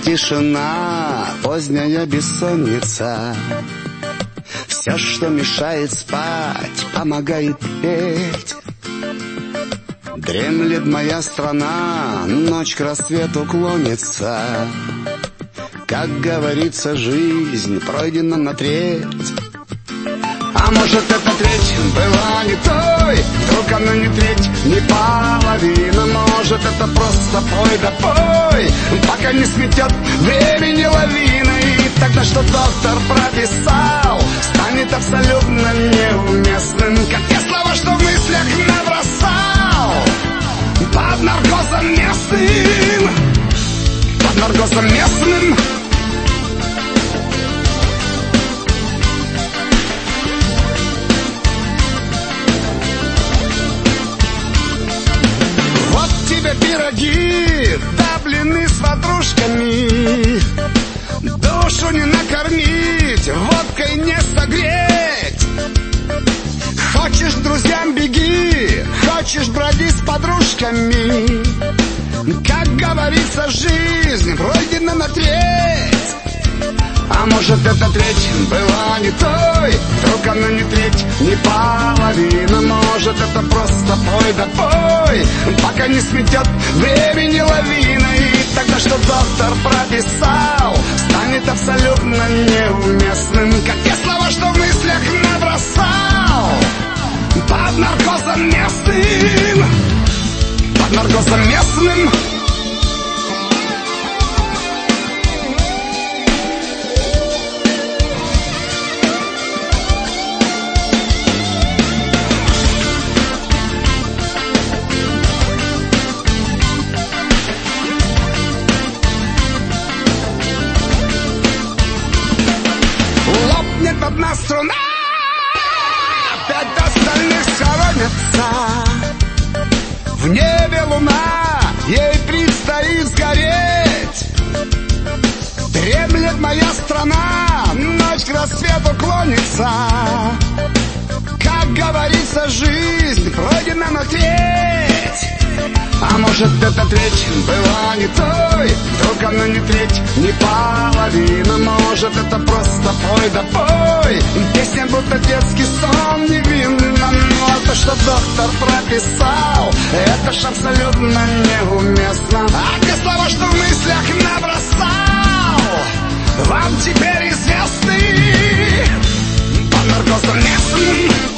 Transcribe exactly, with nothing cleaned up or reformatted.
тишина, поздняя бессонница. Все, что мешает спать, помогает петь. Дремлет моя страна, ночь к рассвету клонится. Как говорится, жизнь пройдена на треть. А может, эта треть была не той, вдруг она не треть, не половина. Может, это просто пой да пой, пока не сметет времени лавина. И тогда, что доктор прописал, станет абсолютно неуместным, как те слова, что в мыслях набросал. Под наркозом местным, под наркозом местным. Вот тебе пироги, да блины с ватрушками. Душу не накормить, водкой не согреть. Хочешь, друзьям беги, хочешь, броди с подружками. Как говорится, жизнь пройдена на треть. А может, эта треть была не той, вдруг она не треть, не половина. Может, это просто пой да пой, пока не сметет времени лавина. И тогда, что доктор прописал, станет абсолютно неуместным, как те слова, что в мыслях набросал. Под наркозом местным, под наркозом местным. Лопнет одна струна, опять остальных хоронятся. В небе луна, ей предстоит сгореть. Дремлет моя страна, ночь к рассвету клонится. Как говорится, жизнь пройдена на треть. А может, эта треть была не той, вдруг она не треть, не половина. Может, это просто пой да пой, песня будто детский сон невинный. Но то, что доктор прописал, это ж абсолютно неуместно. А те слова, что в мыслях набросал, вам теперь известны. Под наркозом местным.